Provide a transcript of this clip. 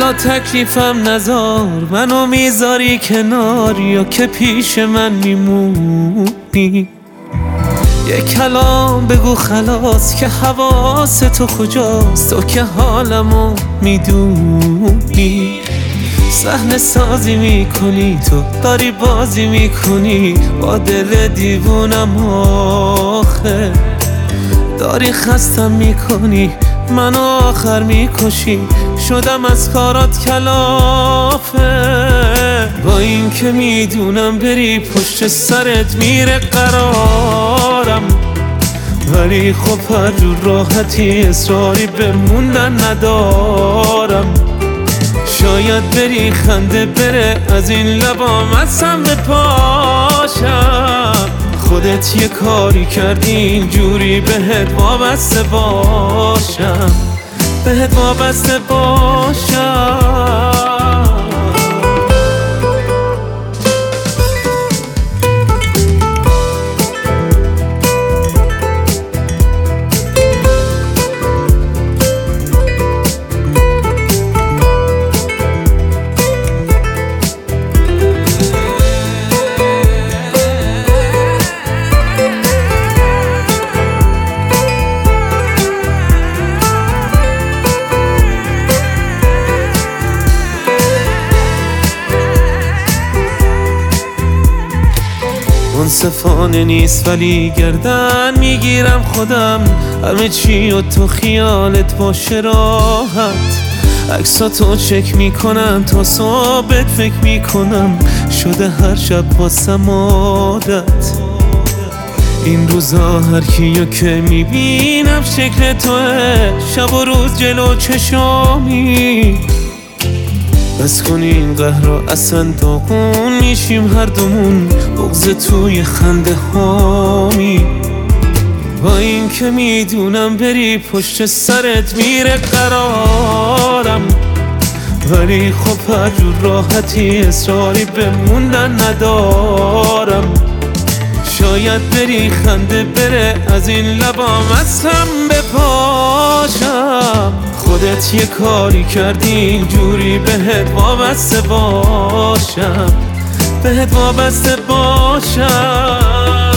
حالا تکلیفم نذار، منو میذاری کنار یا که پیش من میمونی. یه کلام بگو خلاص که حواس تو کجاست، تو که حالمو میدونی. صحنه سازی میکنی، تو داری بازی میکنی با دل دیوونم آخه. داری خستم میکنی، منو آخر میکشی، شدم از کارات کلافه. با این که میدونم بری پشت سرت میره قرارم، ولی خب هر جور راحتی اصراری بموندن ندارم. شاید بری خنده بره از این لبام اصلا بپاشم. خودت یه کاری کردی اینجوری بهت وابسته باشم، بهت وابسته باشم. منصفانه نیست ولی گردن میگیرم خودم، همه چی و تو خیالت باشه راحت. عکساتو چک میکنم تا صبح فکر میکنم، شده هر شب واسم عادت. این روزا هر کیو که میبینم شکل توه، شب و روز جلو چشامی. بس کن این قهرا اصلا داغون میشیم هر دومون، بغض توی خنده هامی. با این که میدونم بری پشت سرت میره قرارم، ولی خب هر جور راحتی اصراری بموندن ندارم. شاید بری خنده بره از این لبام اصلا بپاشم. خودت یه کاری کردی اینجوری بهت وابسته باشم، بهت وابسته باشم.